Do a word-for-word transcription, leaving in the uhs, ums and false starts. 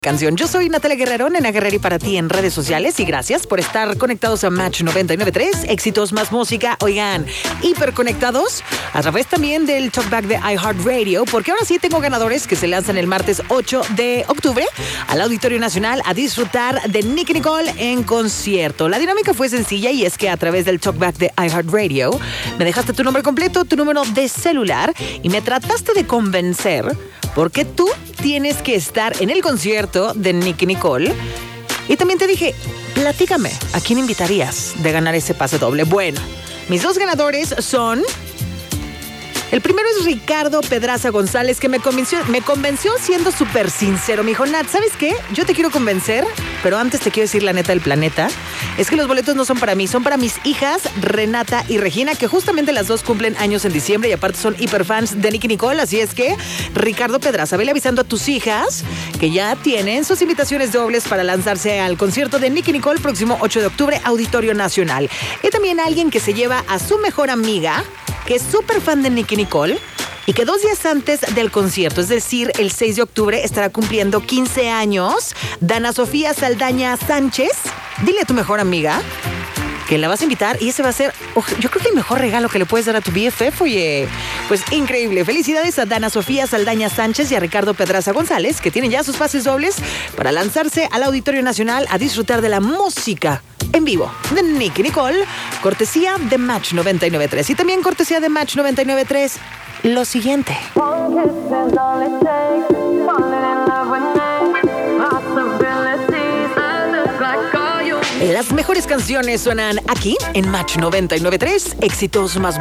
Canción. Yo soy Natalia Guerrero, Nena Guerrero, y para ti en redes sociales, y gracias por estar conectados a Match noventa y nueve punto tres, éxitos más música. Oigan, hiperconectados a través también del Talkback de iHeartRadio, porque ahora sí tengo ganadores que se lanzan el martes ocho de octubre al Auditorio Nacional a disfrutar de Nicki Nicole en concierto. La dinámica fue sencilla y es que a través del Talkback de iHeartRadio me dejaste tu nombre completo, tu número de celular y me trataste de convencer porque tú tienes que estar en el concierto de Nicki Nicole. Y también te dije, platícame, ¿a quién invitarías de ganar ese pase doble? Bueno, mis dos ganadores son... El primero es Ricardo Pedraza González, que me convenció, me convenció siendo súper sincero. Me dijo, Nat, ¿sabes qué? Yo te quiero convencer, pero antes te quiero decir la neta del planeta. Es que los boletos no son para mí, son para mis hijas, Renata y Regina, que justamente las dos cumplen años en diciembre y aparte son hiperfans de Nicki Nicole. Así es que, Ricardo Pedraza, vele avisando a tus hijas que ya tienen sus invitaciones dobles para lanzarse al concierto de Nicki Nicole próximo ocho de octubre, Auditorio Nacional. Y también alguien que se lleva a su mejor amiga, que es súper fan de Nicki Nicole y que dos días antes del concierto, es decir, el seis de octubre, estará cumpliendo quince años, Dana Sofía Saldaña Sánchez. Dile a tu mejor amiga que la vas a invitar y ese va a ser, oh, yo creo que el mejor regalo que le puedes dar a tu B F F, oye. Pues increíble. Felicidades a Dana Sofía Saldaña Sánchez y a Ricardo Pedraza González, que tienen ya sus pases dobles para lanzarse al Auditorio Nacional a disfrutar de la música en vivo de Nicki Nicole, cortesía de Match noventa y nueve punto tres. Y también cortesía de Match noventa y nueve punto tres, lo siguiente. Las mejores canciones suenan aquí en Match noventa y nueve punto tres, éxitos más